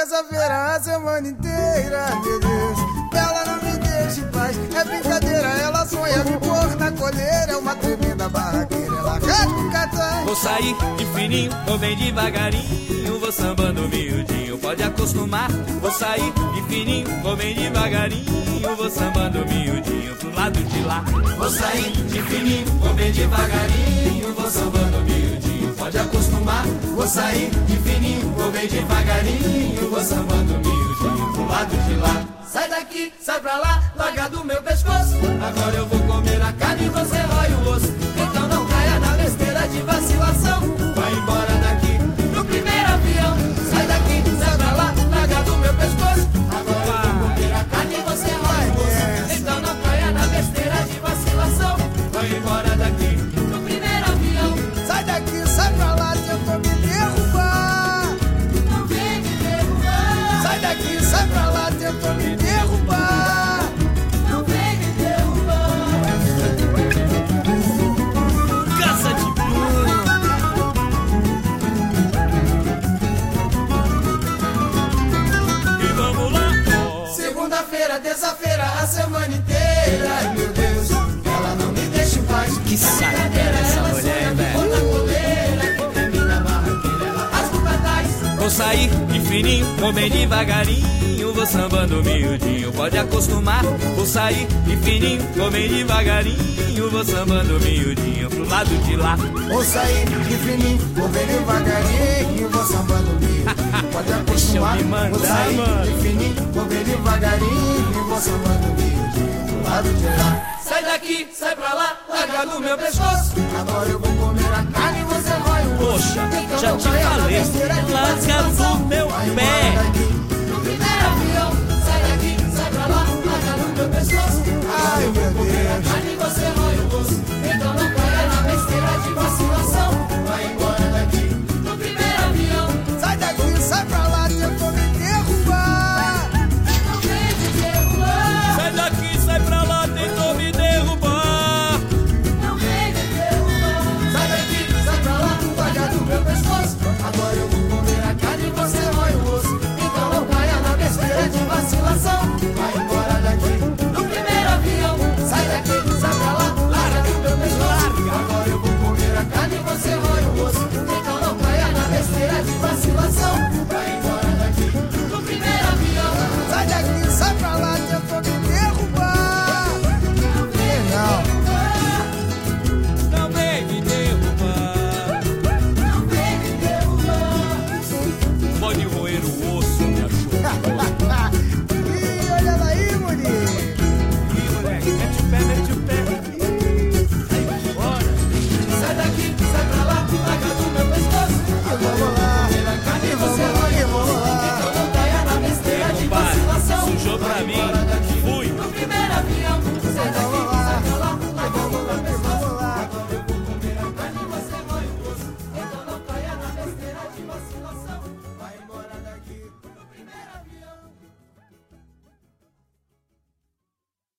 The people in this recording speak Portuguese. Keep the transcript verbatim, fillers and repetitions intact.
terça-feira, a semana inteira, meu Deus. Ela não me deixa em paz, é brincadeira. Ela sonha me pôr na coleira, é uma tremenda barraqueira. Ela quer me catar. Vou sair de fininho, vou bem devagarinho, vou sambando miudinho, pode acostumar. Vou sair de fininho, vou bem devagarinho, vou sambando miudinho pro lado de lá. Vou sair de fininho, vou bem devagarinho, vou sambando miudinho, pode acostumar. Vou sair de fininho, vou bem devagarinho, vou sambando miudinho pro lado de lá. Sai daqui, sai pra lá, larga do meu pescoço. Agora eu vou comer a carne e você rói o osso. Então não caia na besteira de vacilação. Vai embora daqui no primeiro avião. Sai daqui, sai pra lá, larga do meu pescoço. Agora eu vou comer a carne e você rói o osso. Então não caia na besteira de vacilação. Vai embora daqui no primeiro avião. Sai daqui, sai pra lá, tentou me derrubar. Não vem me derrubar. Sai daqui, sai pra lá, tentou me derrubar. Não vem me derrubar. Caça de e vamos lá. Segunda-feira, terça-feira, a semana inteira. Ai, meu Deus, ela não me deixa em paz. Que sacanagem essa mulher, velho. Vou sair de fininho, vou bem devagarinho, vou sambando miudinho, pode acostumar. Vou sair de fininho, vou bem devagarinho, vou sambando miudinho pro lado de lá. Vou sair de fininho, vou bem devagarinho, vou sambando miudinho, pode acostumar. Deixa eu me mandar, vou sair mano. de fininho, vou bem devagarinho, vou sambando miudinho, pro lado de lá. Sai daqui, sai pra lá, larga do meu pescoço. Agora eu vou comer a carne e você vai o osso. Poxa, Então já não te caia na falei, besteira de larga vacilação. do meu Vai pé. embora daqui no primeiro avião.